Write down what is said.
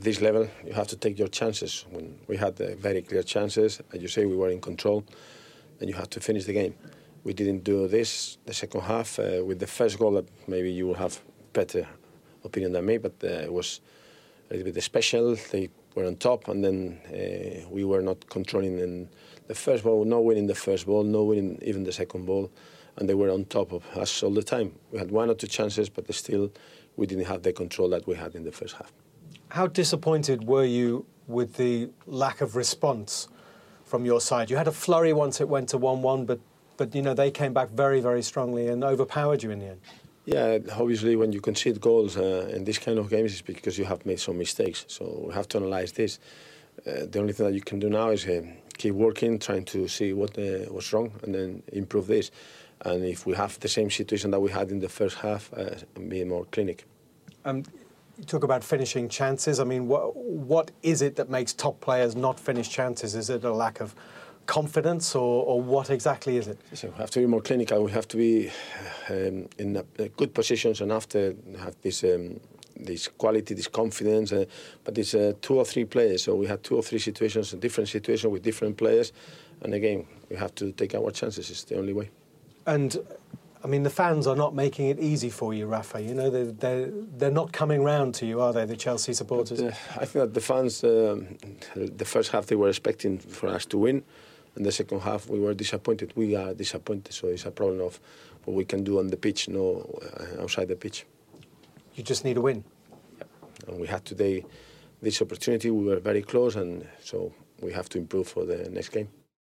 at this level, you have to take your chances. When we had very clear chances, as you say, we were in control, and you have to finish the game. We didn't do this the second half. With the first goal, that maybe you will have better opinion than me, but it was a little bit special. They were on top, and then we were not controlling in the first ball, no winning the first ball, no winning even the second ball, and they were on top of us all the time. We had one or two chances, but still we didn't have the control that we had in the first half. How disappointed were you with the lack of response from your side? You had a flurry once it went to 1-1, but you know, they came back very, very strongly and overpowered you in the end. Yeah, obviously when you concede goals in this kind of games, it's because you have made some mistakes. So we have to analyse this. The only thing that you can do now is keep working, trying to see what was wrong, and then improve this. And if we have the same situation that we had in the first half, be more clinical. You talk about finishing chances. I mean, what is it that makes top players not finish chances? Is it a lack of confidence, or what exactly is it? So we have to be more clinical. We have to be in good positions, and after have this quality, this confidence. But it's 2 or 3 players, so we had 2 or 3 situations, a different situation with different players, and again we have to take our chances. It's the only way. And I mean, the fans are not making it easy for you, Rafa. You know, they're not coming round to you, are they, the Chelsea supporters? But, I think that the fans, the first half they were expecting for us to win, and the second half we were disappointed. We are disappointed, so it's a problem of what we can do on the pitch, no outside the pitch. You just need a win. Yeah. And we had today this opportunity. We were very close, and so we have to improve for the next game.